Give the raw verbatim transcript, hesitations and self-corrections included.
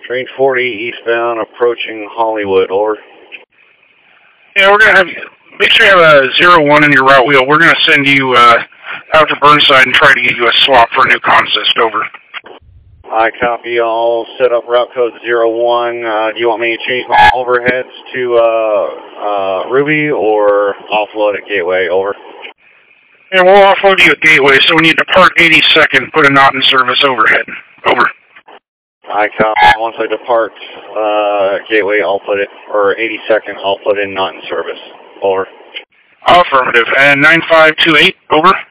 Train forty eastbound approaching Hollywood, over. Yeah, we're going to have you, make sure you have a zero one in your route wheel. We're going to send you uh, out to Burnside and try to get you a swap for a new consist, over. I copy. I'll set up route code zero one. Uh, do you want me to change my overheads to uh, uh, Ruby or offload at Gateway, over? Yeah, we'll offload you at Gateway, so when you depart eighty-second, put a not in service overhead, over. I copy. Once I depart uh, Gateway, I'll put it, or eighty-second, I'll put in not in service. Over. Affirmative. And nine five two eight, over.